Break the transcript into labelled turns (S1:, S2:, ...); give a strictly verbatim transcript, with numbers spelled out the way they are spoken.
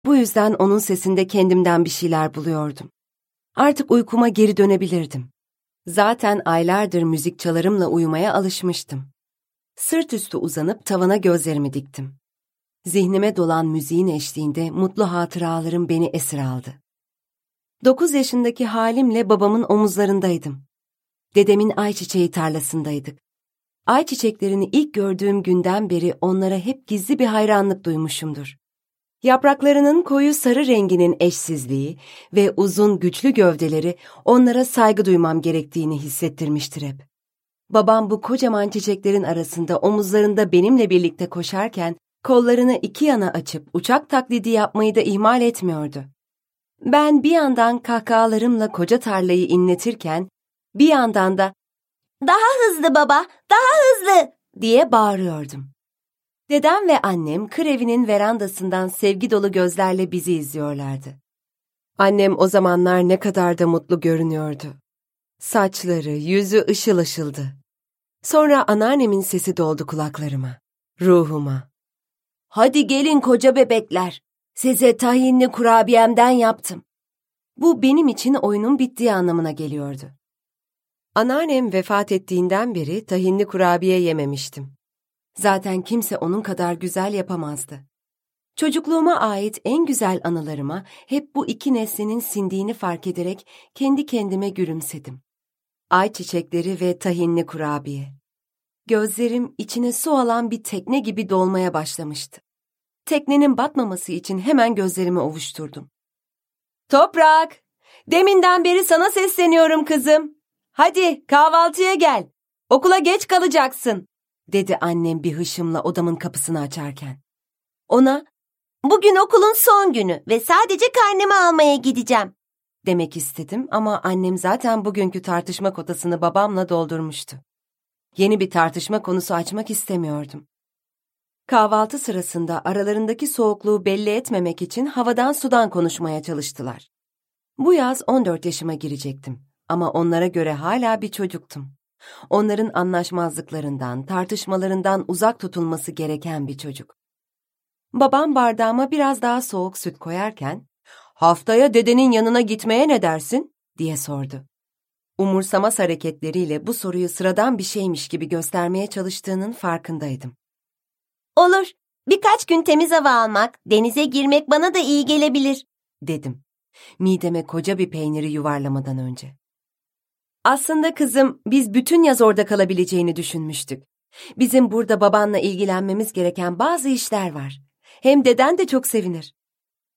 S1: Bu yüzden onun sesinde kendimden bir şeyler buluyordum. Artık uykuma geri dönebilirdim. Zaten aylardır müzik çalarımla uyumaya alışmıştım. Sırt üstü uzanıp tavana gözlerimi diktim. Zihnime dolan müziğin eşliğinde mutlu hatıralarım beni esir aldı. Dokuz yaşındaki halimle babamın omuzlarındaydım. Dedemin ayçiçeği tarlasındaydık. Ayçiçeklerini ilk gördüğüm günden beri onlara hep gizli bir hayranlık duymuşumdur. Yapraklarının koyu sarı renginin eşsizliği ve uzun güçlü gövdeleri onlara saygı duymam gerektiğini hissettirmiştir hep. Babam bu kocaman çiçeklerin arasında omuzlarında benimle birlikte koşarken kollarını iki yana açıp uçak taklidi yapmayı da ihmal etmiyordu. Ben bir yandan kahkahalarımla koca tarlayı inletirken bir yandan da "Daha hızlı baba, daha hızlı!" diye bağırıyordum. Dedem ve annem kır evinin verandasından sevgi dolu gözlerle bizi izliyorlardı. Annem o zamanlar ne kadar da mutlu görünüyordu. Saçları, yüzü ışıl ışıldı. Sonra anneannemin sesi doldu kulaklarıma, ruhuma. "Hadi gelin koca bebekler, size tahinli kurabiyemden yaptım." Bu benim için oyunun bittiği anlamına geliyordu. Anneannem vefat ettiğinden beri tahinli kurabiye yememiştim. Zaten kimse onun kadar güzel yapamazdı. Çocukluğuma ait en güzel anılarıma hep bu iki neslinin sindiğini fark ederek kendi kendime gülümsedim. Ayçiçekleri ve tahinli kurabiye. Gözlerim içine su alan bir tekne gibi dolmaya başlamıştı. Teknenin batmaması için hemen gözlerimi ovuşturdum. "Toprak, deminden beri sana sesleniyorum kızım. Hadi kahvaltıya gel. Okula geç kalacaksın," dedi annem bir hışımla odamın kapısını açarken. Ona, "Bugün okulun son günü ve sadece karnemi almaya gideceğim," demek istedim ama annem zaten bugünkü tartışma kotasını babamla doldurmuştu. Yeni bir tartışma konusu açmak istemiyordum. Kahvaltı sırasında aralarındaki soğukluğu belli etmemek için havadan sudan konuşmaya çalıştılar. Bu yaz on dört yaşıma girecektim ama onlara göre hala bir çocuktum. Onların anlaşmazlıklarından, tartışmalarından uzak tutulması gereken bir çocuk. Babam bardağıma biraz daha soğuk süt koyarken, "Haftaya dedenin yanına gitmeye ne dersin?" diye sordu. Umursamaz hareketleriyle bu soruyu sıradan bir şeymiş gibi göstermeye çalıştığının farkındaydım. "Olur, birkaç gün temiz hava almak, denize girmek bana da iyi gelebilir," dedim. Mideme koca bir peyniri yuvarlamadan önce. "Aslında kızım, biz bütün yaz orada kalabileceğini düşünmüştük. Bizim burada babanla ilgilenmemiz gereken bazı işler var. Hem deden de çok sevinir."